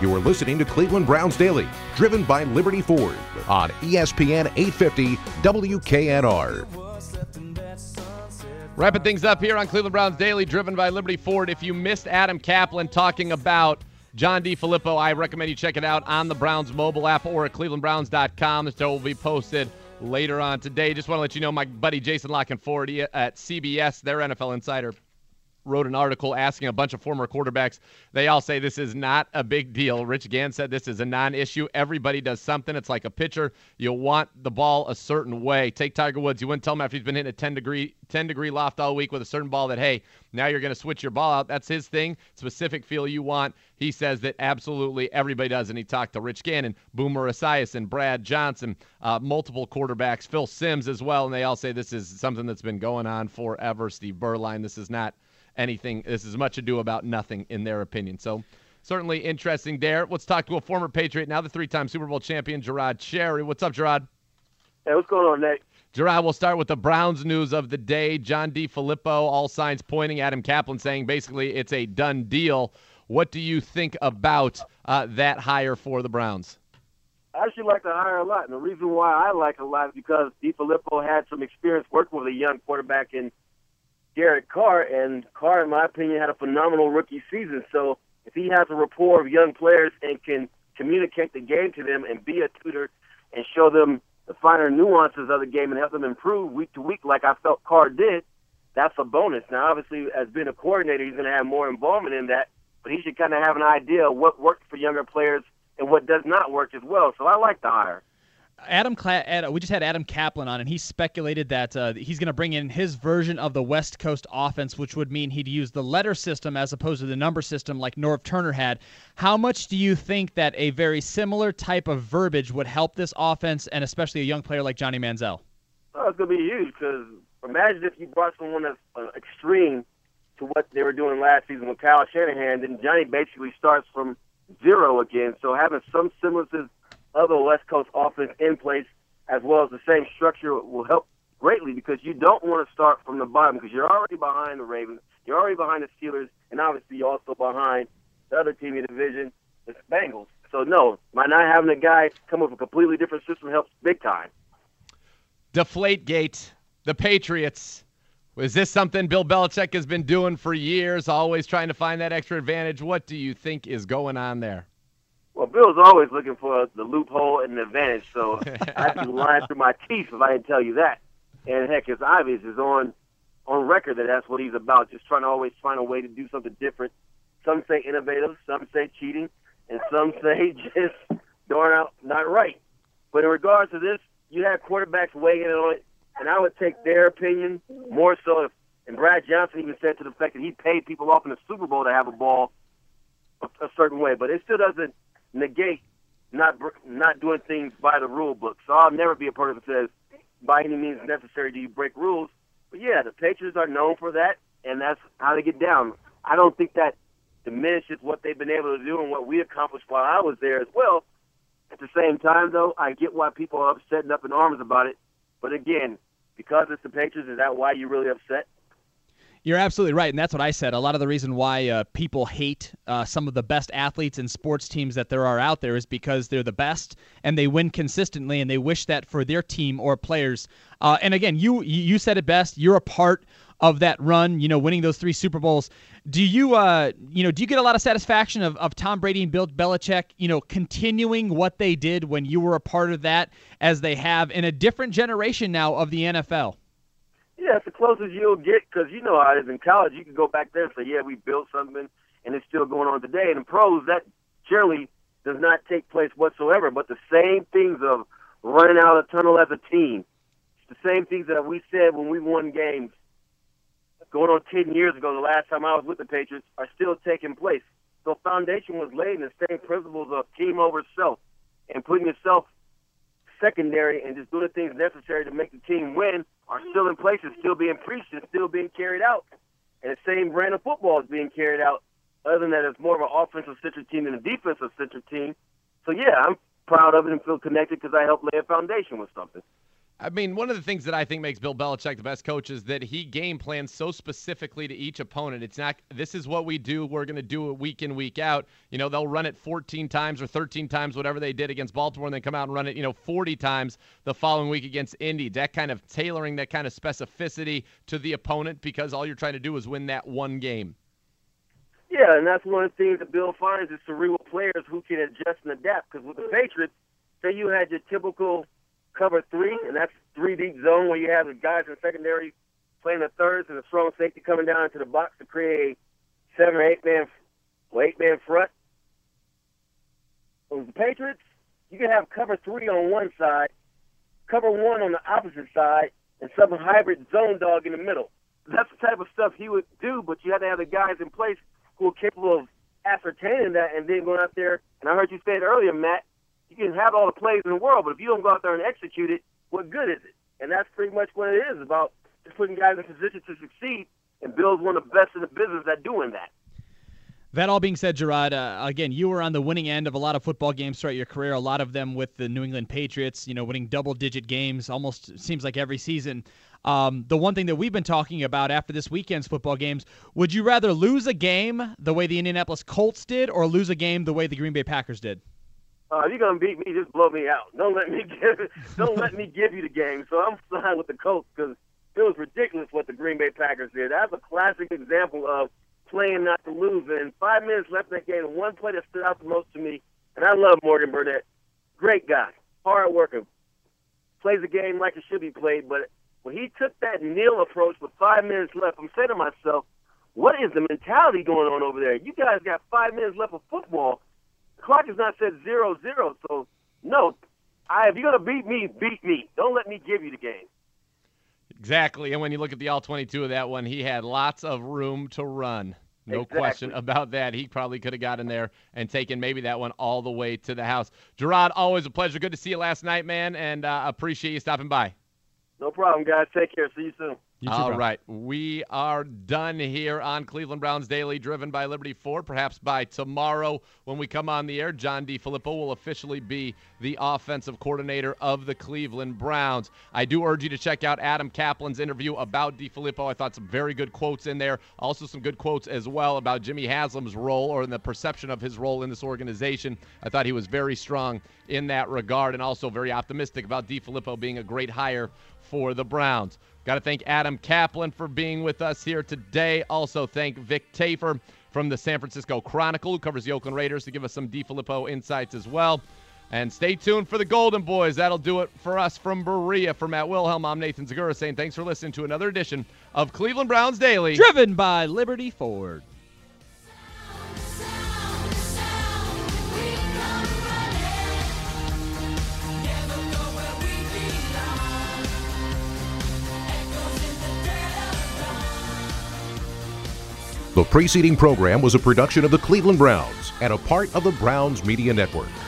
You are listening to Cleveland Browns Daily, driven by Liberty Ford on ESPN 850 WKNR. Wrapping things up here on Cleveland Browns Daily, driven by Liberty Ford. If you missed Adam Kaplan talking about John DeFilippo, I recommend you check it out on the Browns mobile app or at clevelandbrowns.com. The show will be posted later on today. Just want to let you know my buddy Jason Lockenford at CBS, their NFL insider, wrote an article asking a bunch of former quarterbacks. They all say this is not a big deal. Rich Gann said this is a non-issue. Everybody does something. It's like a pitcher. You want the ball a certain way. Take Tiger Woods. You wouldn't tell him after he's been hitting a 10-degree loft all week with a certain ball that, hey, now you're going to switch your ball out. That's his thing. Specific feel you want. He says that absolutely everybody does, and he talked to Rich Gannon, Boomer Esiason, Brad Johnson, multiple quarterbacks, Phil Simms as well, and they all say this is something that's been going on forever. Steve Berline, this is not anything. This is much ado about nothing in their opinion. So certainly interesting there. Let's talk to a former Patriot, now the three-time Super Bowl champion, Gerard Cherry. What's up, Gerard? Hey, what's going on, Nate? Gerard, we'll start with the Browns news of the day. John DeFilippo, all signs pointing. Adam Kaplan saying basically it's a done deal. What do you think about that hire for the Browns? I actually like the hire a lot, and the reason why I like it a lot is because DeFilippo had some experience working with a young quarterback in Derek Carr, and Carr, in my opinion, had a phenomenal rookie season. So if he has a rapport of young players and can communicate the game to them and be a tutor and show them the finer nuances of the game and help them improve week to week like I felt Carr did, that's a bonus. Now, obviously, as being a coordinator, he's going to have more involvement in that, but he should kind of have an idea of what works for younger players and what does not work as well. So I like the hire. We just had Adam Kaplan on, and he speculated that he's going to bring in his version of the West Coast offense, which would mean he'd use the letter system as opposed to the number system like Norv Turner had. How much do you think that a very similar type of verbiage would help this offense, and especially a young player like Johnny Manziel? Well, it's going to be huge because imagine if you brought someone that's extreme to what they were doing last season with Kyle Shanahan, then Johnny basically starts from zero again. So having some semblances of the West Coast offense in place, as well as the same structure, will help greatly because you don't want to start from the bottom because you're already behind the Ravens, you're already behind the Steelers, and obviously you're also behind the other team in the division, the Bengals. So, no, by not having a guy come up with a completely different system helps big time. Deflategate, the Patriots. Is this something Bill Belichick has been doing for years, always trying to find that extra advantage? What do you think is going on there? Well, Bill's always looking for the loophole and the advantage, so I'd be lying through my teeth if I didn't tell you that. And, heck, it's obvious. It's on record that that's what he's about, just trying to always find a way to do something different. Some say innovative, some say cheating, and some say just darn out not right. But in regards to this, you have quarterbacks weighing in on it, and I would take their opinion more so if, and Brad Johnson even said to the fact that he paid people off in the Super Bowl to have a ball a certain way, but it still doesn't negate not doing things by the rule book. So I'll never be a person that says, by any means necessary do you break rules. But, yeah, the Patriots are known for that, and that's how they get down. I don't think that diminishes what they've been able to do and what we accomplished while I was there as well. At the same time, though, I get why people are upset and up in arms about it. But, again, because it's the Patriots, is that why you're really upset? You're absolutely right, and that's what I said. A lot of the reason why people hate some of the best athletes and sports teams that there are out there is because they're the best and they win consistently, and they wish that for their team or players. And again, you said it best. You're a part of that run, winning those 3 Super Bowls. Do you get a lot of satisfaction of Tom Brady and Bill Belichick, continuing what they did when you were a part of that, as they have in a different generation now of the NFL? Yeah, it's the closest you'll get because you know how it is in college. You can go back there and say, yeah, we built something, and it's still going on today. And in pros, that generally does not take place whatsoever. But the same things of running out of the tunnel as a team, it's the same things that we said when we won games going on 10 years ago, the last time I was with the Patriots, are still taking place. So foundation was laid in the same principles of team over self and putting yourself secondary and just doing the things necessary to make the team win are still in place and still being preached and still being carried out. And the same brand of football is being carried out, other than that it's more of an offensive-centered team than a defensive-centered team. So, yeah, I'm proud of it and feel connected because I helped lay a foundation with something. I mean, one of the things that I think makes Bill Belichick the best coach is that he game plans so specifically to each opponent. It's not, this is what we do, we're going to do it week in, week out. You know, they'll run it 14 times or 13 times, whatever they did against Baltimore, and then come out and run it, 40 times the following week against Indy. That kind of tailoring, that kind of specificity to the opponent, because all you're trying to do is win that one game. Yeah, and that's one of the things that Bill finds is cerebral players who can adjust and adapt. Because with the Patriots, say you had your typical cover three, and that's 3-deep zone where you have the guys in secondary playing the thirds and the strong safety coming down into the box to create a 7 or 8-man front. With the Patriots, you can have cover 3 on one side, cover 1 on the opposite side, and some hybrid zone dog in the middle. That's the type of stuff he would do, but you have to have the guys in place who are capable of ascertaining that and then going out there. And I heard you say it earlier, Matt, you can have all the plays in the world, but if you don't go out there and execute it, what good is it? And that's pretty much what it is about, just putting guys in position to succeed, and Bill's one of the best in the business at doing that. That all being said, Gerard, again, you were on the winning end of a lot of football games throughout your career, a lot of them with the New England Patriots, winning double-digit games almost seems like every season. The one thing that we've been talking about after this weekend's football games, would you rather lose a game the way the Indianapolis Colts did or lose a game the way the Green Bay Packers did? If you're gonna beat me, just blow me out. Don't let me give you the game. So I'm fine with the Colts because it was ridiculous what the Green Bay Packers did. That's a classic example of playing not to lose. And 5 minutes left in that game, and one play that stood out the most to me, and I love Morgan Burnett. Great guy, hard worker, plays the game like it should be played. But when he took that kneel approach with 5 minutes left, I'm saying to myself, what is the mentality going on over there? You guys got 5 minutes left of football. The clock is not set 0-0, so no. If you're going to beat me, beat me. Don't let me give you the game. Exactly, and when you look at the all-22 of that one, he had lots of room to run. No question about that. He probably could have gotten there and taken maybe that one all the way to the house. Gerard, always a pleasure. Good to see you last night, man, and appreciate you stopping by. No problem, guys. Take care. See you soon. All right. We are done here on Cleveland Browns Daily, driven by Liberty Ford. Perhaps by tomorrow when we come on the air, John DeFilippo will officially be the offensive coordinator of the Cleveland Browns. I do urge you to check out Adam Kaplan's interview about DeFilippo. I thought some very good quotes in there. Also some good quotes as well about Jimmy Haslam's role, or in the perception of his role in this organization. I thought he was very strong in that regard, and also very optimistic about DeFilippo being a great hire for the Browns. Got to thank Adam Kaplan for being with us here today. Also thank Vic Tafur from the San Francisco Chronicle, who covers the Oakland Raiders, to give us some DeFilippo insights as well. And stay tuned for the Golden Boys. That'll do it for us from Berea. For Matt Wilhelm, I'm Nathan Zagura saying thanks for listening to another edition of Cleveland Browns Daily, driven by Liberty Ford. The preceding program was a production of the Cleveland Browns and a part of the Browns Media Network.